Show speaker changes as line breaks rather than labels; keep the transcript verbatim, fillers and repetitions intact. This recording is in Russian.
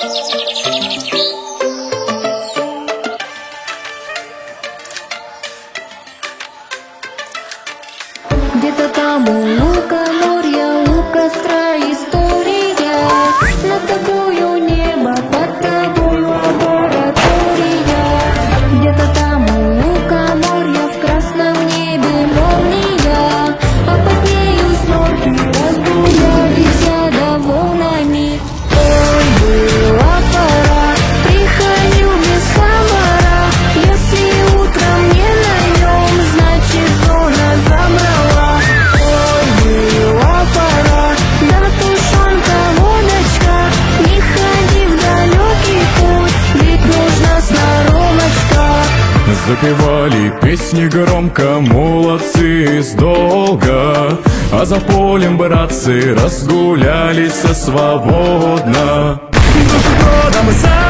Где-то там у лукоморья, у костра история. Над тобою небо, под тобою лаборатория. Где-то там у лукоморья, в красном небе молния, а под нею снорки разгулялись довольными. Ой, была пора, приходил без комара. Если утром не на нем, значит зона забрала. Ой, была пора, да тушенка, водочка. Не ходи в далекий путь, ведь нужна сноровочка.
Запевали песни громко, молодцы, с долга. А за полем братцы разгулялись свободно. Друг с другом мы